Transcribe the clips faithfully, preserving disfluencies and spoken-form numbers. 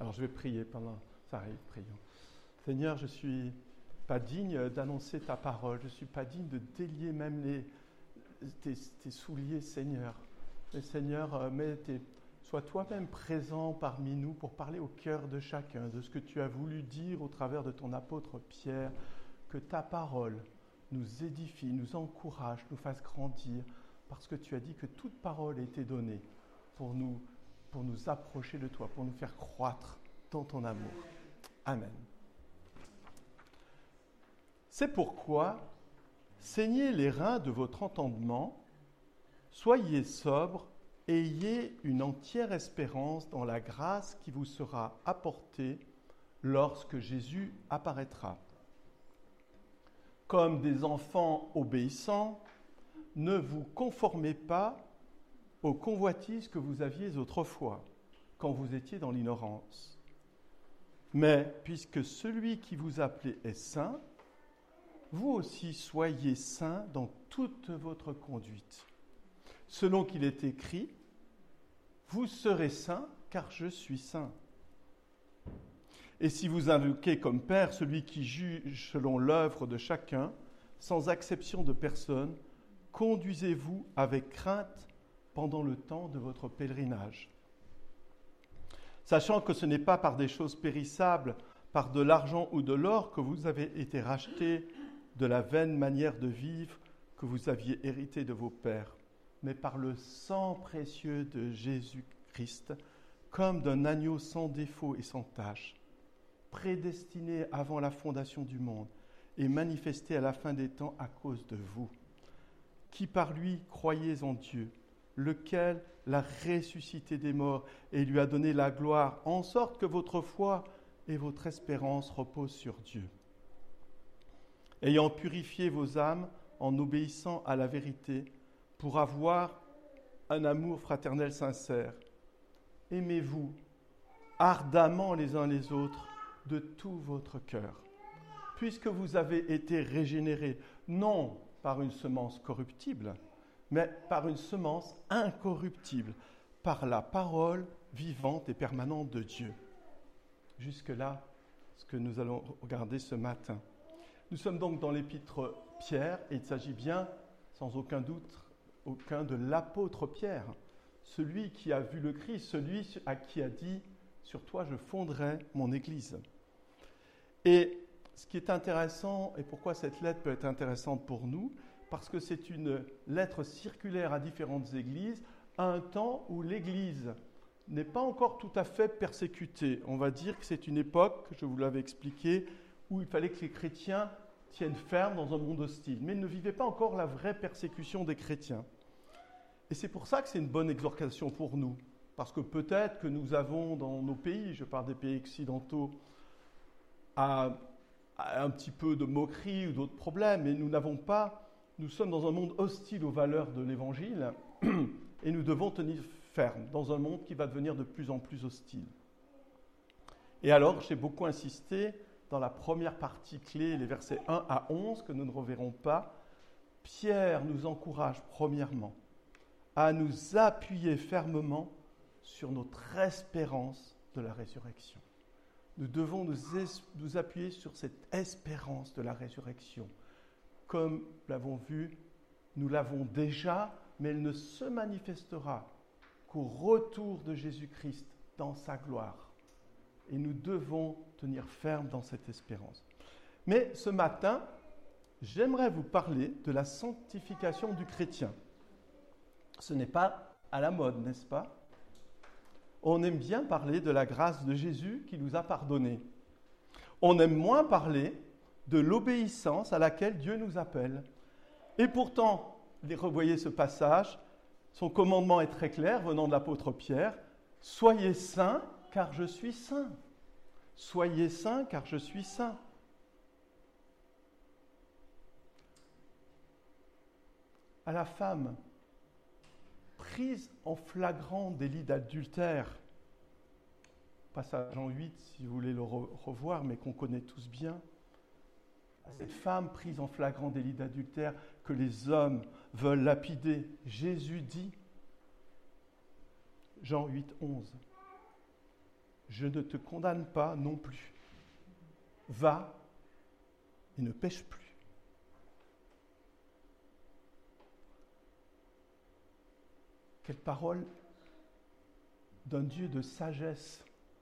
Alors je vais prier pendant ça arrive, prions. Seigneur, je ne suis pas digne d'annoncer ta parole, je ne suis pas digne de délier même les, tes, tes souliers, Seigneur. Mais Seigneur, mais tes, sois toi-même présent parmi nous pour parler au cœur de chacun, de ce que tu as voulu dire au travers de ton apôtre Pierre, que ta parole nous édifie, nous encourage, nous fasse grandir, parce que tu as dit que toute parole a été donnée pour nous, pour nous approcher de toi, pour nous faire croître dans ton amour. Amen. C'est pourquoi, saignez les reins de votre entendement, soyez sobres et ayez une entière espérance dans la grâce qui vous sera apportée lorsque Jésus apparaîtra. Comme des enfants obéissants, ne vous conformez pas aux convoitises que vous aviez autrefois, quand vous étiez dans l'ignorance. Mais puisque celui qui vous appelait est saint, vous aussi soyez saints dans toute votre conduite. Selon qu'il est écrit, vous serez saints, car je suis saint. Et si vous invoquez comme Père celui qui juge selon l'œuvre de chacun, sans exception de personne, conduisez-vous avec crainte pendant le temps de votre pèlerinage. Sachant que ce n'est pas par des choses périssables, par de l'argent ou de l'or que vous avez été rachetés de la vaine manière de vivre que vous aviez hérité de vos pères, mais par le sang précieux de Jésus-Christ, comme d'un agneau sans défaut et sans tache, prédestiné avant la fondation du monde et manifesté à la fin des temps à cause de vous, qui par lui croyez en Dieu, lequel l'a ressuscité des morts et lui a donné la gloire, en sorte que votre foi et votre espérance reposent sur Dieu. Ayant purifié vos âmes en obéissant à la vérité, pour avoir un amour fraternel sincère, aimez-vous ardemment les uns les autres de tout votre cœur, puisque vous avez été régénérés, non par une semence corruptible, mais par une semence incorruptible, par la parole vivante et permanente de Dieu. Jusque-là, ce que nous allons regarder ce matin. Nous sommes donc dans l'épître Pierre, et il s'agit bien, sans aucun doute, aucun de l'apôtre Pierre, celui qui a vu le Christ, celui à qui a dit « Sur toi je fonderai mon Église ». Et ce qui est intéressant, et pourquoi cette lettre peut être intéressante pour nous, parce que c'est une lettre circulaire à différentes églises, à un temps où l'Église n'est pas encore tout à fait persécutée. On va dire que c'est une époque, je vous l'avais expliqué, où il fallait que les chrétiens tiennent ferme dans un monde hostile. Mais ils ne vivaient pas encore la vraie persécution des chrétiens. Et c'est pour ça que c'est une bonne exhortation pour nous. Parce que peut-être que nous avons dans nos pays, je parle des pays occidentaux, à, à un petit peu de moquerie ou d'autres problèmes, mais nous n'avons pas... Nous sommes dans un monde hostile aux valeurs de l'Évangile et nous devons tenir ferme dans un monde qui va devenir de plus en plus hostile. Et alors, j'ai beaucoup insisté dans la première partie clé, les versets un à onze, que nous ne reverrons pas. Pierre nous encourage premièrement à nous appuyer fermement sur notre espérance de la résurrection. Nous devons nous, es- nous appuyer sur cette espérance de la résurrection. Comme nous l'avons vu, nous l'avons déjà, mais elle ne se manifestera qu'au retour de Jésus-Christ dans sa gloire. Et nous devons tenir ferme dans cette espérance. Mais ce matin, j'aimerais vous parler de la sanctification du chrétien. Ce n'est pas à la mode, n'est-ce pas ? On aime bien parler de la grâce de Jésus qui nous a pardonnés. On aime moins parler de l'obéissance à laquelle Dieu nous appelle. Et pourtant, revoyez ce passage, son commandement est très clair, venant de l'apôtre Pierre, « Soyez saints, car je suis saint. Soyez saints, car je suis saint. » À la femme, prise en flagrant délit d'adultère, passage Jean huit, si vous voulez le revoir, mais qu'on connaît tous bien, à cette femme prise en flagrant délit d'adultère que les hommes veulent lapider, Jésus dit, Jean huit, onze, je ne te condamne pas non plus. Va et ne pêche plus. Quelle parole d'un Dieu de sagesse.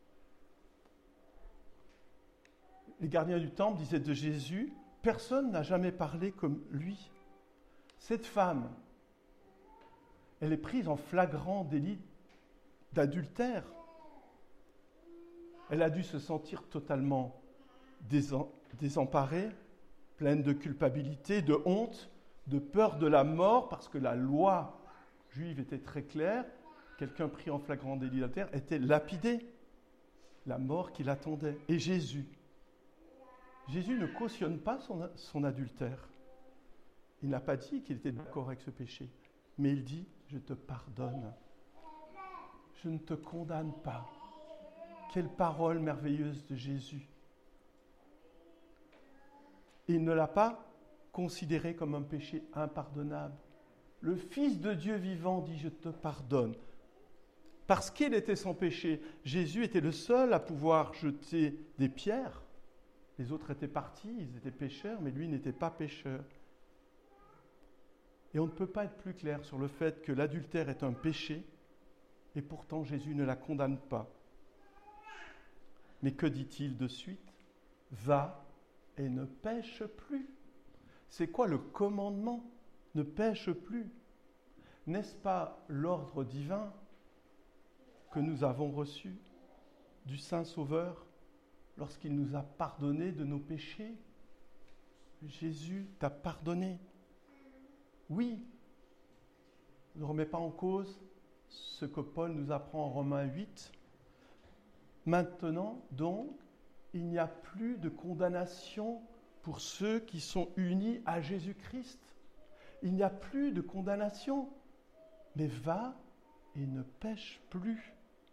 Les gardiens du temple disaient de Jésus, personne n'a jamais parlé comme lui. Cette femme, elle est prise en flagrant délit d'adultère. Elle a dû se sentir totalement désemparée, pleine de culpabilité, de honte, de peur de la mort, parce que la loi juive était très claire. Quelqu'un pris en flagrant délit d'adultère était lapidé. La mort qui l'attendait. Et Jésus, Jésus ne cautionne pas son, son adultère. Il n'a pas dit qu'il était d'accord avec ce péché, mais il dit « Je te pardonne, je ne te condamne pas ». Quelle parole merveilleuse de Jésus. Et il ne l'a pas considéré comme un péché impardonnable. Le Fils de Dieu vivant dit « Je te pardonne ». Parce qu'il était sans péché, Jésus était le seul à pouvoir jeter des pierres. Les autres étaient partis, ils étaient pécheurs, mais lui n'était pas pécheur. Et on ne peut pas être plus clair sur le fait que l'adultère est un péché, et pourtant Jésus ne la condamne pas. Mais que dit-il de suite ? Va et ne pêche plus. C'est quoi le commandement ? Ne pêche plus. N'est-ce pas l'ordre divin que nous avons reçu du Saint Sauveur lorsqu'il nous a pardonné de nos péchés? Jésus t'a pardonné. Oui, ne remets pas en cause ce que Paul nous apprend en Romains huit. Maintenant, donc, il n'y a plus de condamnation pour ceux qui sont unis à Jésus-Christ. Il n'y a plus de condamnation, mais va et ne pêche plus.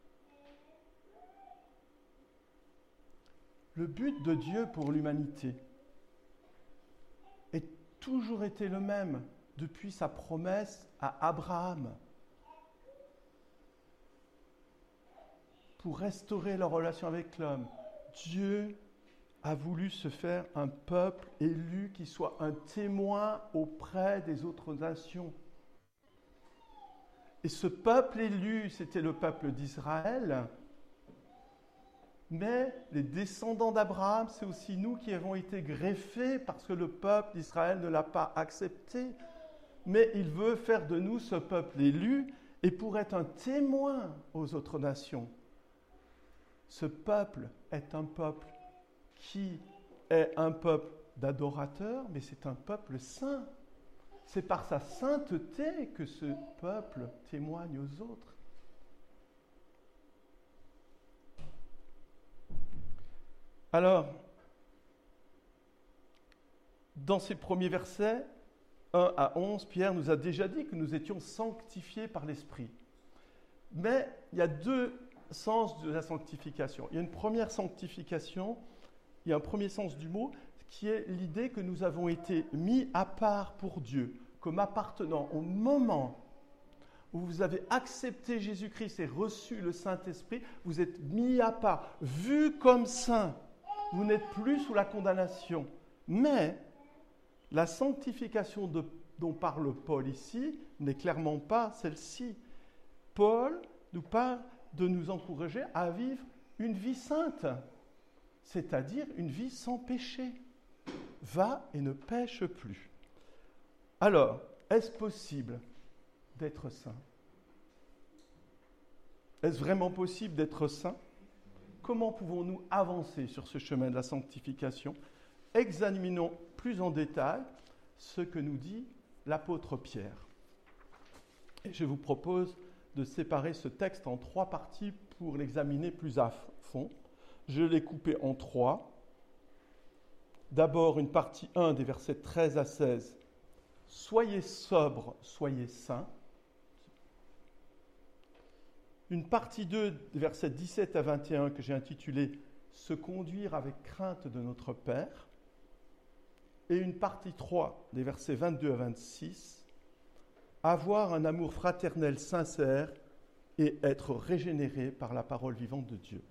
Le but de Dieu pour l'humanité a toujours été le même depuis sa promesse à Abraham. Pour restaurer leur relation avec l'homme, Dieu a voulu se faire un peuple élu qui soit un témoin auprès des autres nations. Et ce peuple élu, c'était le peuple d'Israël, mais les descendants d'Abraham, c'est aussi nous qui avons été greffés parce que le peuple d'Israël ne l'a pas accepté. Mais il veut faire de nous ce peuple élu et pour être un témoin aux autres nations. Ce peuple est un peuple qui est un peuple d'adorateurs, mais c'est un peuple saint. C'est par sa sainteté que ce peuple témoigne aux autres. Alors, dans ces premiers versets, un à onze, Pierre nous a déjà dit que nous étions sanctifiés par l'Esprit. Mais il y a deux sens de la sanctification. Il y a une première sanctification, il y a un premier sens du mot, qui est l'idée que nous avons été mis à part pour Dieu, comme appartenant au moment où vous avez accepté Jésus-Christ et reçu le Saint-Esprit, vous êtes mis à part, vu comme saint. Vous n'êtes plus sous la condamnation. Mais la sanctification de, dont parle Paul ici n'est clairement pas celle-ci. Paul nous parle de nous encourager à vivre une vie sainte, c'est-à-dire une vie sans péché. Va et ne pêche plus. Alors, est-ce possible d'être saint ? Est-ce vraiment possible d'être saint ? Comment pouvons-nous avancer sur ce chemin de la sanctification ? Examinons plus en détail ce que nous dit l'apôtre Pierre. Et je vous propose de séparer ce texte en trois parties pour l'examiner plus à fond. Je l'ai coupé en trois. D'abord, une partie un des versets treize à seize. « Soyez sobres, soyez saints ». Une partie deux des versets dix-sept à vingt et un que j'ai intitulé « Se conduire avec crainte de notre Père ». Et une partie trois des versets vingt-deux à vingt-six, « Avoir un amour fraternel sincère et être régénéré par la parole vivante de Dieu ».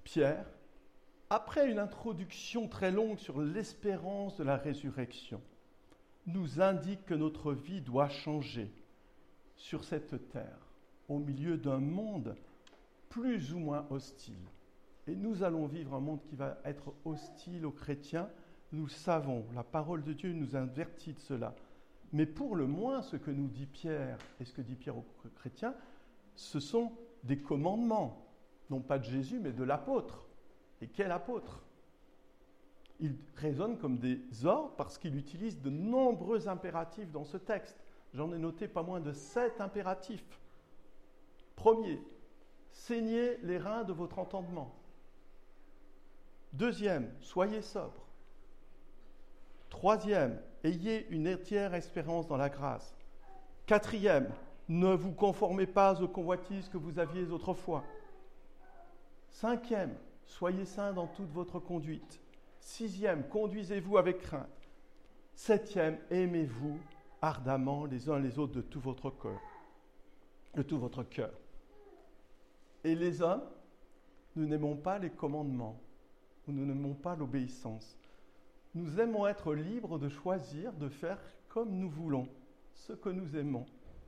Pierre, après une introduction très longue sur l'espérance de la résurrection, nous indique que notre vie doit changer sur cette terre, au milieu d'un monde plus ou moins hostile. Et nous allons vivre un monde qui va être hostile aux chrétiens. Nous le savons, la parole de Dieu nous avertit de cela. Mais pour le moins, ce que nous dit Pierre et ce que dit Pierre aux chrétiens, ce sont des commandements, non pas de Jésus, mais de l'apôtre. Et quel apôtre ? Il résonne comme des ordres parce qu'il utilise de nombreux impératifs dans ce texte. J'en ai noté pas moins de sept impératifs. Premier, saignez les reins de votre entendement. Deuxième, soyez sobre. Troisième, ayez une entière espérance dans la grâce. Quatrième, ne vous conformez pas aux convoitises que vous aviez autrefois. Cinquième, soyez saints dans toute votre conduite. Sixième, conduisez-vous avec crainte. Septième, aimez-vous ardemment les uns les autres de tout votre cœur. De tout votre cœur. Et les hommes, nous n'aimons pas les commandements. Nous n'aimons pas l'obéissance. Nous aimons être libres de choisir, de faire comme nous voulons, ce que nous aimons.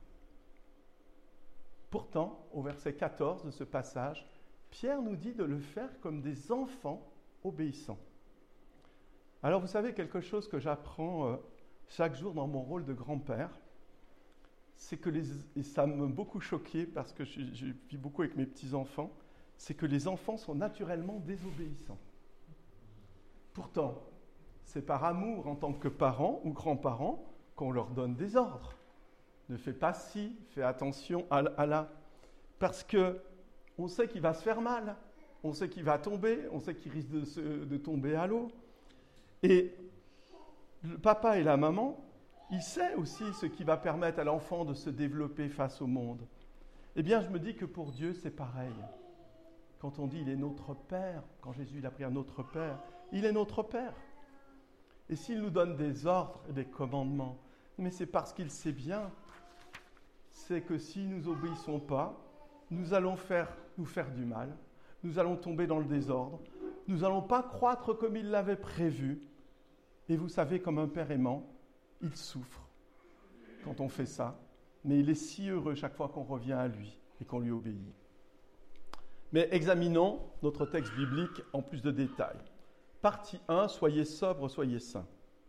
Pourtant, au verset quatorze de ce passage, Pierre nous dit de le faire comme des enfants obéissants. Alors vous savez, quelque chose que j'apprends euh, chaque jour dans mon rôle de grand-père, c'est que, les, et ça m'a beaucoup choqué parce que je, je vis beaucoup avec mes petits-enfants, c'est que les enfants sont naturellement désobéissants. Pourtant, c'est par amour en tant que parents ou grands-parents qu'on leur donne des ordres. Ne fais pas ci, fais attention à, à là. Parce qu'on sait qu'il va se faire mal, on sait qu'il va tomber, on sait qu'il risque de, se, de tomber à l'eau. Et le papa et la maman, ils savent aussi ce qui va permettre à l'enfant de se développer face au monde. Eh bien, je me dis que pour Dieu, c'est pareil. Quand on dit « il est notre Père », quand Jésus il a pris un notre Père, il est notre Père. Et s'il nous donne des ordres et des commandements, mais c'est parce qu'il sait bien, c'est que si nous n'obéissons pas, nous allons faire, nous faire du mal, nous allons tomber dans le désordre, nous n'allons pas croître comme il l'avait prévu. Et vous savez, comme un père aimant, il souffre quand on fait ça, mais il est si heureux chaque fois qu'on revient à lui et qu'on lui obéit. Mais examinons notre texte biblique en plus de détails. Partie un, soyez sobres, soyez saints.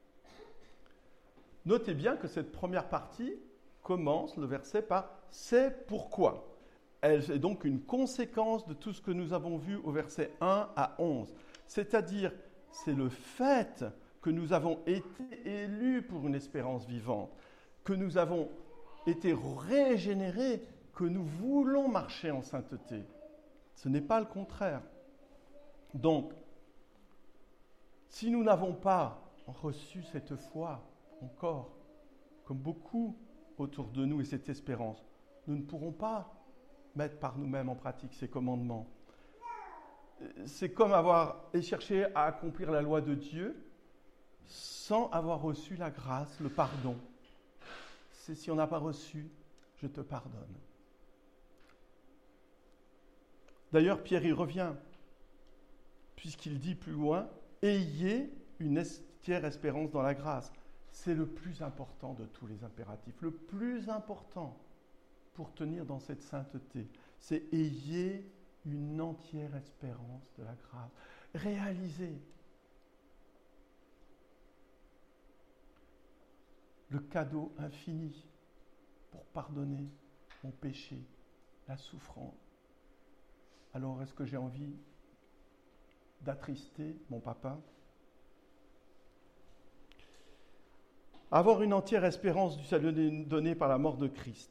Notez bien que cette première partie commence le verset par « c'est pourquoi ». Elle est donc une conséquence de tout ce que nous avons vu au verset un à onze. C'est-à-dire, c'est le fait que nous avons été élus pour une espérance vivante, que nous avons été régénérés, que nous voulons marcher en sainteté. Ce n'est pas le contraire. Donc, si nous n'avons pas reçu cette foi encore, comme beaucoup autour de nous et cette espérance, nous ne pourrons pas mettre par nous-mêmes en pratique ces commandements. C'est comme avoir et chercher à accomplir la loi de Dieu sans avoir reçu la grâce, le pardon. C'est si on n'a pas reçu, je te pardonne. D'ailleurs, Pierre y revient, puisqu'il dit plus loin, « Ayez une entière espérance dans la grâce ». C'est le plus important de tous les impératifs. Le plus important pour tenir dans cette sainteté, c'est « Ayez une entière espérance de la grâce ». Réalisez le cadeau infini pour pardonner mon péché, la souffrance. Alors, est-ce que j'ai envie d'attrister mon papa ? Avoir une entière espérance du salut donné par la mort de Christ.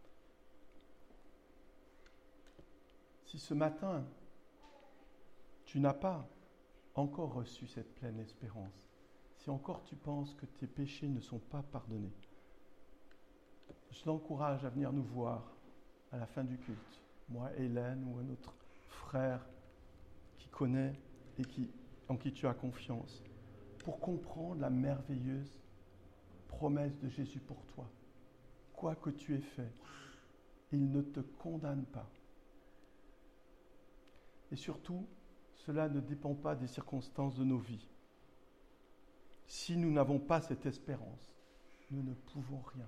Si ce matin, tu n'as pas encore reçu cette pleine espérance, si encore tu penses que tes péchés ne sont pas pardonnés, je t'encourage à venir nous voir à la fin du culte, moi, Hélène ou un autre frère qui connaît et qui, en qui tu as confiance, pour comprendre la merveilleuse promesse de Jésus pour toi. Quoi que tu aies fait, il ne te condamne pas. Et surtout, cela ne dépend pas des circonstances de nos vies. Si nous n'avons pas cette espérance, nous ne pouvons rien.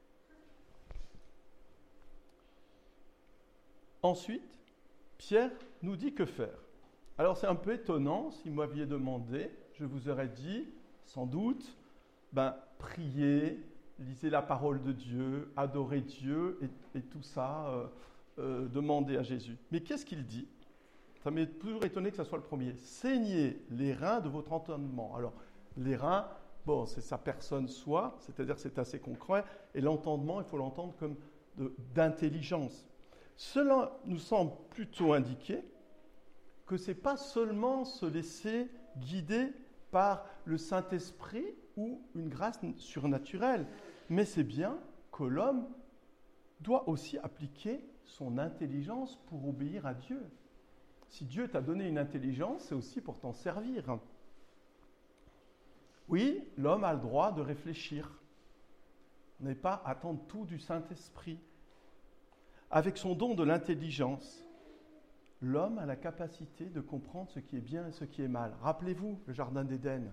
Ensuite, Pierre nous dit que faire. Alors c'est un peu étonnant, si vous m'aviez demandé, je vous aurais dit, sans doute, ben, priez, lisez la parole de Dieu, adorez Dieu et, et tout ça, euh, euh, demandez à Jésus. Mais qu'est-ce qu'il dit ? Ça m'est toujours étonné que ce soit le premier. Saignez les reins de votre entendement. Alors, les reins, bon, c'est sa personne soi, c'est-à-dire que c'est assez concret, et l'entendement, il faut l'entendre comme de, d'intelligence. Cela nous semble plutôt indiquer que ce n'est pas seulement se laisser guider par le Saint-Esprit ou une grâce surnaturelle, mais c'est bien que l'homme doit aussi appliquer son intelligence pour obéir à Dieu. Si Dieu t'a donné une intelligence, c'est aussi pour t'en servir. Oui, l'homme a le droit de réfléchir. On n'est pas à attendre tout du Saint-Esprit. Avec son don de l'intelligence, l'homme a la capacité de comprendre ce qui est bien et ce qui est mal. Rappelez-vous le jardin d'Éden.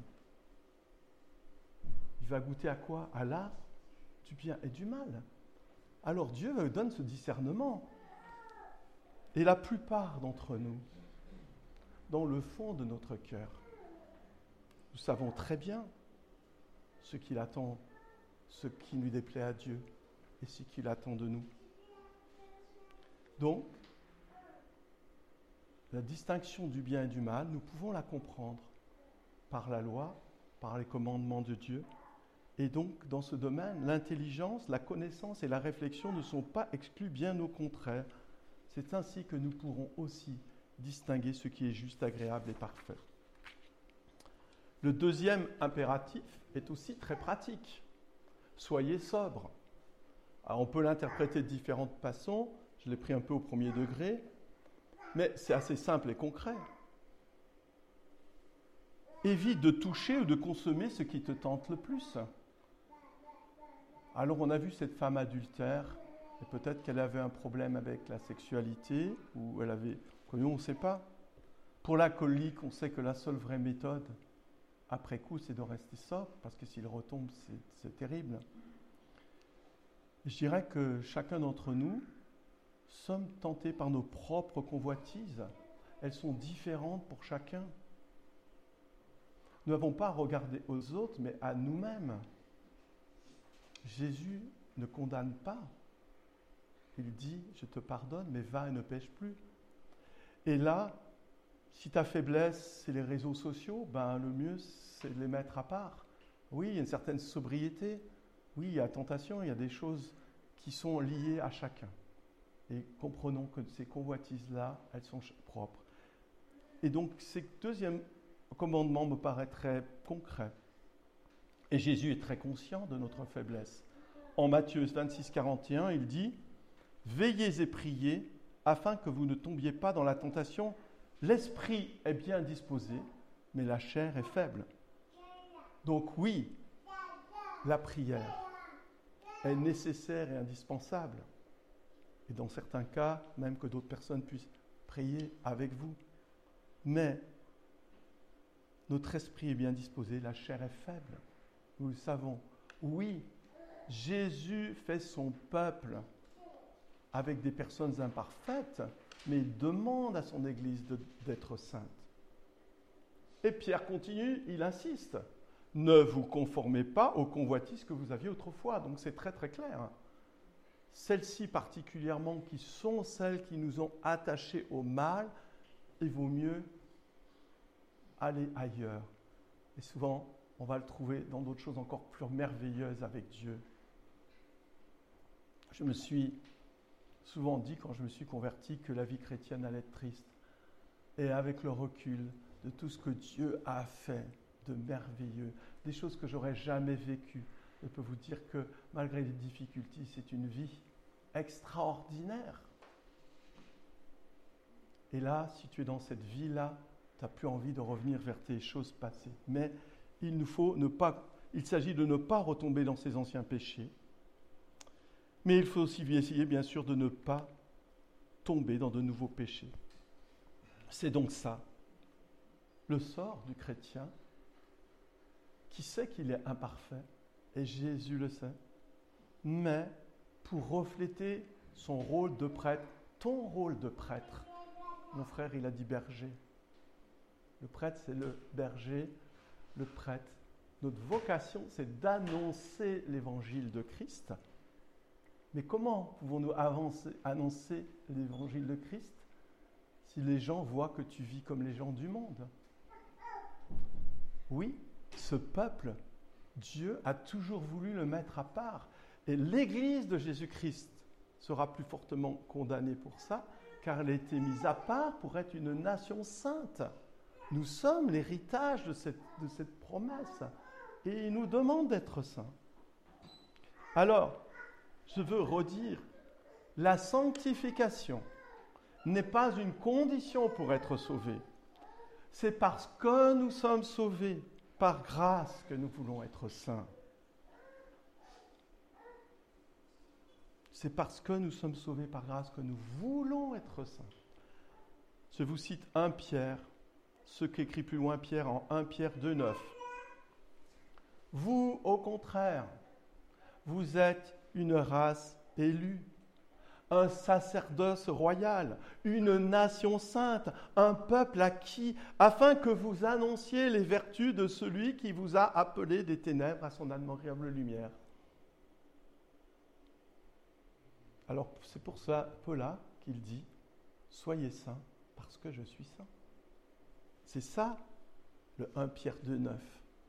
Il va goûter à quoi ? À l'arbre du bien et du mal. Alors Dieu lui donne ce discernement. Et la plupart d'entre nous, dans le fond de notre cœur, nous savons très bien ce qu'il attend, ce qui lui déplaît à Dieu et ce qu'il attend de nous. Donc, la distinction du bien et du mal, nous pouvons la comprendre par la loi, par les commandements de Dieu. Et donc, dans ce domaine, l'intelligence, la connaissance et la réflexion ne sont pas exclues, bien au contraire. C'est ainsi que nous pourrons aussi distinguer ce qui est juste, agréable et parfait. Le deuxième impératif est aussi très pratique. Soyez sobres. Alors, on peut l'interpréter de différentes façons. Je l'ai pris un peu au premier degré. Mais c'est assez simple et concret. Évite de toucher ou de consommer ce qui te tente le plus. Alors, on a vu cette femme adultère. Et peut-être qu'elle avait un problème avec la sexualité, ou elle avait... On ne sait pas. Pour l'alcoolique, on sait que la seule vraie méthode, après coup, c'est de rester sobre, parce que s'il retombe, c'est, c'est terrible. Je dirais que chacun d'entre nous sommes tentés par nos propres convoitises. Elles sont différentes pour chacun. Nous n'avons pas à regarder aux autres, mais à nous-mêmes. Jésus ne condamne pas. Il dit, je te pardonne, mais va et ne pêche plus. Et là, si ta faiblesse, c'est les réseaux sociaux, ben le mieux, c'est de les mettre à part. Oui, il y a une certaine sobriété. Oui, il y a tentation, il y a des choses qui sont liées à chacun. Et comprenons que ces convoitises-là, elles sont propres. Et donc, ce deuxième commandement me paraît très concret. Et Jésus est très conscient de notre faiblesse. En Matthieu vingt-six, quarante et un, il dit « Veillez et priez afin que vous ne tombiez pas dans la tentation. L'esprit est bien disposé, mais la chair est faible. » Donc oui, la prière est nécessaire et indispensable. Et dans certains cas, même que d'autres personnes puissent prier avec vous. Mais notre esprit est bien disposé, la chair est faible. Nous le savons. Oui, Jésus fait son peuple avec des personnes imparfaites, mais il demande à son Église de, d'être sainte. Et Pierre continue, il insiste. Ne vous conformez pas aux convoitises que vous aviez autrefois. Donc c'est très très clair. Celles-ci particulièrement qui sont celles qui nous ont attachés au mal, il vaut mieux aller ailleurs. Et souvent, on va le trouver dans d'autres choses encore plus merveilleuses avec Dieu. Je me suis souvent dit, quand je me suis converti, que la vie chrétienne allait être triste. Et avec le recul de tout ce que Dieu a fait de merveilleux, des choses que j'aurais jamais vécues, je peux vous dire que malgré les difficultés, c'est une vie extraordinaire. Et là, si tu es dans cette vie-là, tu n'as plus envie de revenir vers tes choses passées. Mais il nous faut ne pas, il s'agit de ne pas retomber dans ces anciens péchés. Mais il faut aussi essayer, bien sûr, de ne pas tomber dans de nouveaux péchés. C'est donc ça, le sort du chrétien qui sait qu'il est imparfait, et Jésus le sait, mais pour refléter son rôle de prêtre, ton rôle de prêtre. Mon frère, il a dit berger. Le prêtre, c'est le berger, le prêtre. Notre vocation, c'est d'annoncer l'évangile de Christ. Mais comment pouvons-nous avancer, annoncer l'évangile de Christ si les gens voient que tu vis comme les gens du monde? Oui, ce peuple, Dieu a toujours voulu le mettre à part. Et l'Église de Jésus-Christ sera plus fortement condamnée pour ça, car elle a été mise à part pour être une nation sainte. Nous sommes l'héritage de cette, de cette promesse. Et il nous demande d'être saints. Alors, je veux redire, la sanctification n'est pas une condition pour être sauvé. C'est parce que nous sommes sauvés par grâce que nous voulons être saints. C'est parce que nous sommes sauvés par grâce que nous voulons être saints. Je vous cite premier Pierre, ce qu'écrit plus loin Pierre en premier Pierre deux neuf. Vous, au contraire, vous êtes une race élue, un sacerdoce royal, une nation sainte, un peuple acquis, afin que vous annonciez les vertus de celui qui vous a appelé des ténèbres à son admirable lumière. Alors, c'est pour ça, Paul, qu'il dit, soyez saints parce que je suis saint. C'est ça, le premier Pierre deux neuf.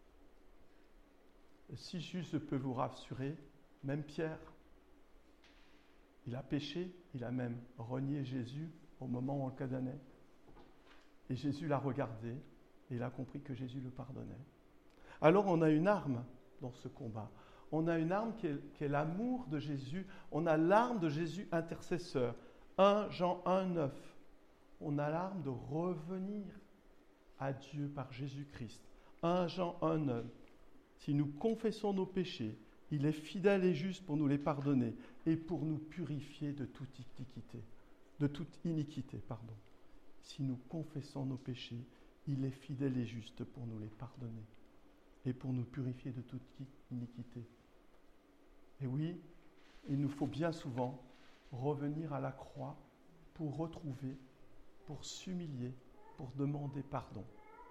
Si juste je peux vous rassurer, même Pierre, il a péché, il a même renié Jésus au moment où on le condamnait. Et Jésus l'a regardé et il a compris que Jésus le pardonnait. Alors on a une arme dans ce combat. On a une arme qui est, qui est l'amour de Jésus. On a l'arme de Jésus intercesseur. premier Jean un neuf. On a l'arme de revenir à Dieu par Jésus-Christ. premier Jean un neuf. Si nous confessons nos péchés, il est fidèle et juste pour nous les pardonner et pour nous purifier de toute iniquité. De toute iniquité, pardon. Si nous confessons nos péchés, il est fidèle et juste pour nous les pardonner et pour nous purifier de toute iniquité. Et oui, il nous faut bien souvent revenir à la croix pour retrouver, pour s'humilier, pour demander pardon.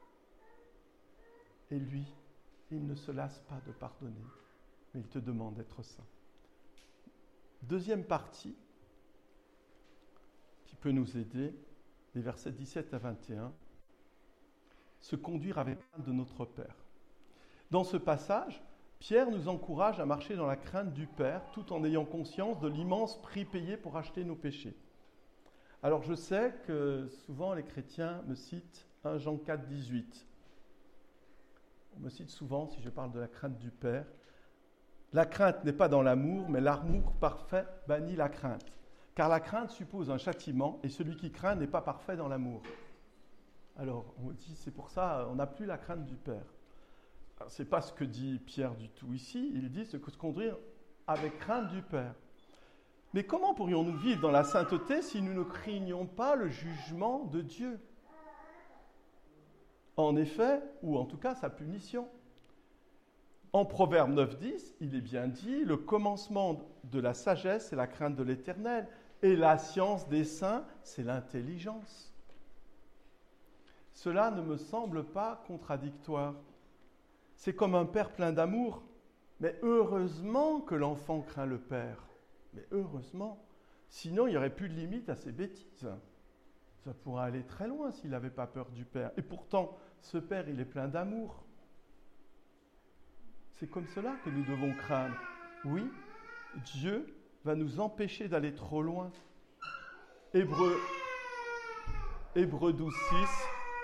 Et lui, il ne se lasse pas de pardonner, mais il te demande d'être saint. Deuxième partie qui peut nous aider, les versets dix-sept à vingt et un, se conduire avec crainte de notre Père. Dans ce passage, Pierre nous encourage à marcher dans la crainte du Père, tout en ayant conscience de l'immense prix payé pour acheter nos péchés. Alors je sais que souvent les chrétiens me citent premier Jean quatre dix-huit. On me cite souvent, si je parle de la crainte du Père, la crainte n'est pas dans l'amour, mais l'amour parfait bannit la crainte. Car la crainte suppose un châtiment, et celui qui craint n'est pas parfait dans l'amour. Alors, on dit, c'est pour ça, on n'a plus la crainte du Père. Alors, ce n'est pas ce que dit Pierre du tout ici, il dit se conduire avec crainte du Père. Mais comment pourrions-nous vivre dans la sainteté si nous ne craignions pas le jugement de Dieu ? En effet, ou en tout cas sa punition. En Proverbe neuf dix, il est bien dit, le commencement de la sagesse, c'est la crainte de l'Éternel, et la science des saints, c'est l'intelligence. Cela ne me semble pas contradictoire. C'est comme un père plein d'amour, mais heureusement que l'enfant craint le père. Mais heureusement, sinon il n'y aurait plus de limite à ses bêtises. Ça pourrait aller très loin s'il n'avait pas peur du père. Et pourtant, ce père, il est plein d'amour. C'est comme cela que nous devons craindre. Oui, Dieu va nous empêcher d'aller trop loin. Hébreux, Hébreux douze six.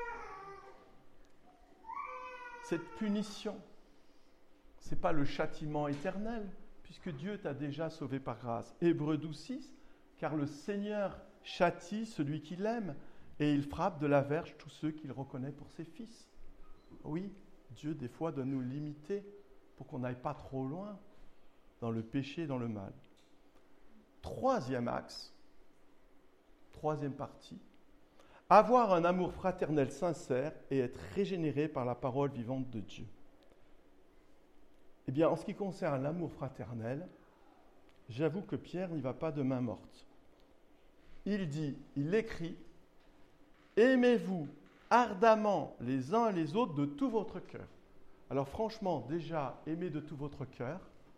Cette punition, ce n'est pas le châtiment éternel, puisque Dieu t'a déjà sauvé par grâce. Hébreux douze six, car le Seigneur châtie celui qui l'aime, et il frappe de la verge tous ceux qu'il reconnaît pour ses fils. Oui, Dieu, des fois, doit nous limiter pour qu'on n'aille pas trop loin dans le péché et dans le mal. Troisième axe, troisième partie, Avoir un amour fraternel sincère et être régénéré par la parole vivante de Dieu. Eh bien, en ce qui concerne l'amour fraternel, j'avoue que Pierre n'y va pas de main morte. Il dit, il écrit, « Aimez-vous ardemment les uns les autres de tout votre cœur. » Alors franchement, déjà, aimer de tout votre cœur,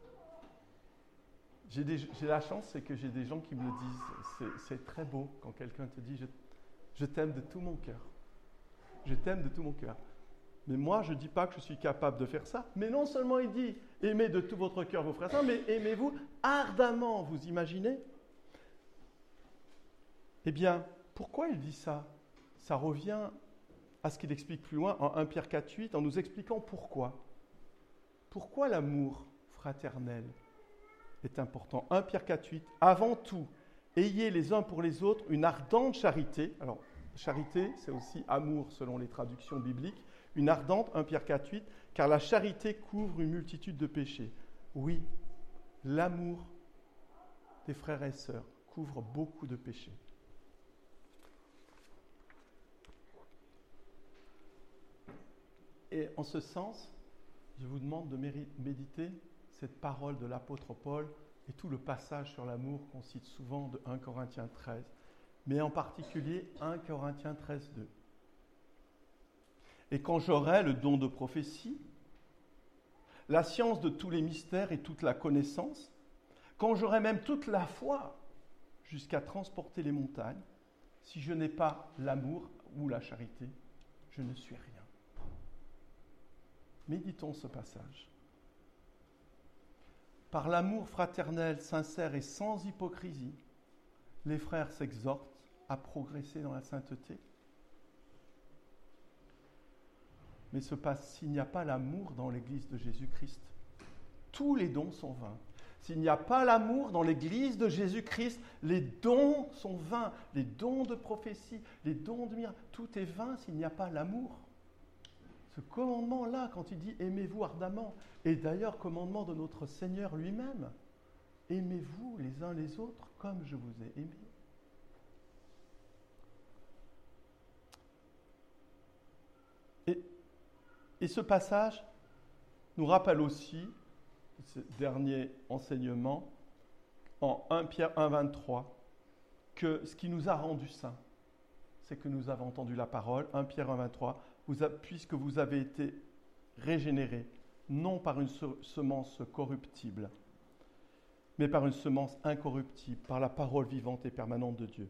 j'ai, des, j'ai la chance, c'est que j'ai des gens qui me le disent. C'est, c'est très beau quand quelqu'un te dit, je, je t'aime de tout mon cœur. Je t'aime de tout mon cœur. Mais moi, je ne dis pas que je suis capable de faire ça. Mais non seulement il dit, aimez de tout votre cœur vos frères et sœurs, mais aimez-vous ardemment, vous imaginez ? Eh bien, pourquoi il dit ça ? Ça revient à ce qu'il explique plus loin en premier Pierre quatre huit, en nous expliquant pourquoi. Pourquoi l'amour fraternel est important. premier Pierre quatre huit, avant tout, ayez les uns pour les autres une ardente charité. Alors, charité, c'est aussi amour selon les traductions bibliques. Une ardente, premier Pierre quatre huit, car la charité couvre une multitude de péchés. Oui, l'amour des frères et sœurs couvre beaucoup de péchés. Et en ce sens, je vous demande de méditer cette parole de l'apôtre Paul et tout le passage sur l'amour qu'on cite souvent de premier Corinthiens treize, mais en particulier premier Corinthiens treize deux. Et quand j'aurai le don de prophétie, la science de tous les mystères et toute la connaissance, quand j'aurai même toute la foi jusqu'à transporter les montagnes, si je n'ai pas l'amour ou la charité, je ne suis rien. Méditons ce passage. Par l'amour fraternel, sincère et sans hypocrisie, les frères s'exhortent à progresser dans la sainteté. Mais se passe, s'il n'y a pas l'amour dans l'Église de Jésus-Christ, tous les dons sont vains. S'il n'y a pas l'amour dans l'Église de Jésus-Christ, les dons sont vains. Les dons de prophétie, les dons de miracles, tout est vain s'il n'y a pas l'amour. Ce commandement-là, quand il dit « aimez-vous ardemment », est d'ailleurs commandement de notre Seigneur lui-même. « Aimez-vous les uns les autres comme je vous ai aimés ». Et, et ce passage nous rappelle aussi, ce dernier enseignement, en premier Pierre un vingt-trois, que ce qui nous a rendus saints, c'est que nous avons entendu la parole, premier Pierre un vingt-trois, vous a, puisque vous avez été régénérés, non par une semence corruptible, mais par une semence incorruptible, par la parole vivante et permanente de Dieu.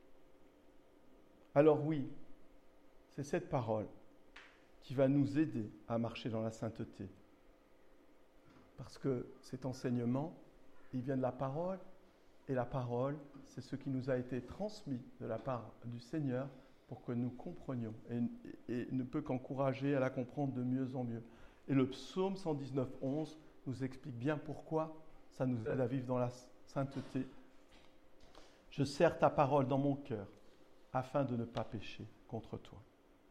Alors oui, c'est cette parole qui va nous aider à marcher dans la sainteté. Parce que cet enseignement, il vient de la parole, et la parole, c'est ce qui nous a été transmis de la part du Seigneur pour que nous comprenions, et, et, et ne peut qu'encourager à la comprendre de mieux en mieux. Et le psaume cent dix-neuf, onze nous explique bien pourquoi ça nous aide à vivre dans la sainteté. « Je serre ta parole dans mon cœur, afin de ne pas pécher contre toi. »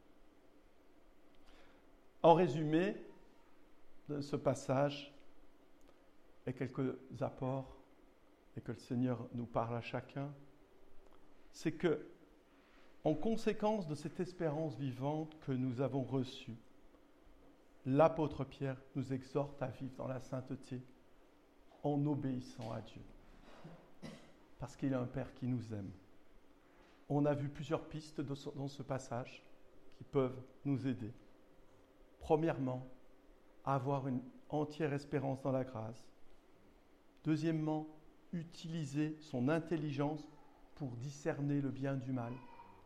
En résumé de ce passage, et quelques apports, et que le Seigneur nous parle à chacun, c'est que, en conséquence de cette espérance vivante que nous avons reçue, l'apôtre Pierre nous exhorte à vivre dans la sainteté en obéissant à Dieu. Parce qu'il est un Père qui nous aime. On a vu plusieurs pistes dans ce passage qui peuvent nous aider. Premièrement, avoir une entière espérance dans la grâce. Deuxièmement, utiliser son intelligence pour discerner le bien du mal.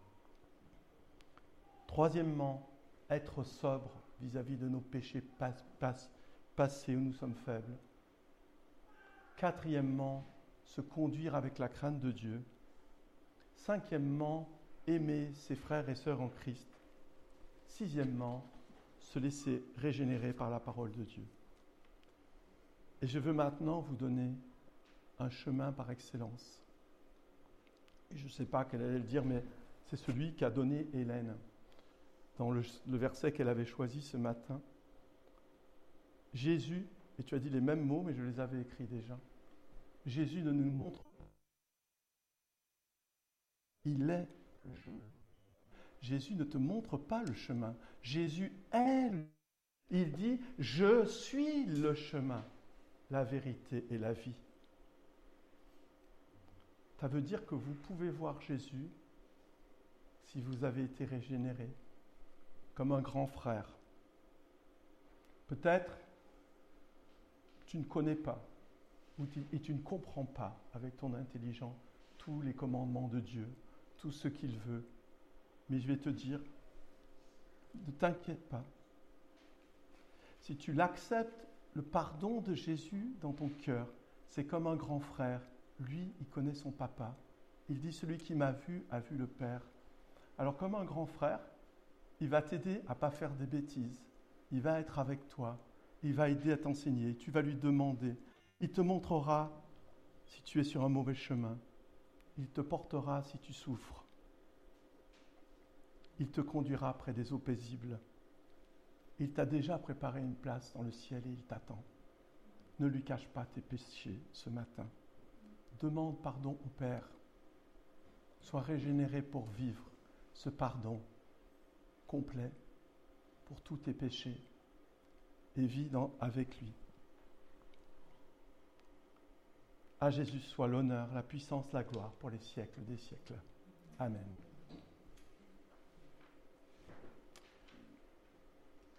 Troisièmement, être sobre vis-à-vis de nos péchés pas, pas, passés où nous sommes faibles. Quatrièmement, se conduire avec la crainte de Dieu. Cinquièmement, aimer ses frères et sœurs en Christ. Sixièmement, se laisser régénérer par la parole de Dieu. Et je veux maintenant vous donner un chemin par excellence. Et je ne sais pas quel allait le dire, mais c'est celui qu'a donné Hélène dans le, le verset qu'elle avait choisi ce matin. Jésus, et tu as dit les mêmes mots, mais je les avais écrits déjà. Jésus ne nous montre pas. Il est le chemin. Jésus ne te montre pas le chemin. Jésus est. Il dit, je suis le chemin, la vérité et la vie. Ça veut dire que vous pouvez voir Jésus si vous avez été régénéré, comme un grand frère. Peut-être tu ne connais pas et tu ne comprends pas avec ton intelligence tous les commandements de Dieu, tout ce qu'il veut. Mais je vais te dire, ne t'inquiète pas. Si tu l'acceptes, le pardon de Jésus dans ton cœur, c'est comme un grand frère. Lui, il connaît son papa. Il dit, celui qui m'a vu a vu le Père. Alors comme un grand frère, il va t'aider à ne pas faire des bêtises. Il va être avec toi. Il va aider à t'enseigner. Tu vas lui demander. Il te montrera si tu es sur un mauvais chemin. Il te portera si tu souffres. Il te conduira près des eaux paisibles. Il t'a déjà préparé une place dans le ciel et il t'attend. Ne lui cache pas tes péchés ce matin. Demande pardon au Père. Sois régénéré pour vivre ce pardon complet pour tous tes péchés et vis dans, avec lui. À Jésus soit l'honneur, la puissance, la gloire pour les siècles des siècles. Amen.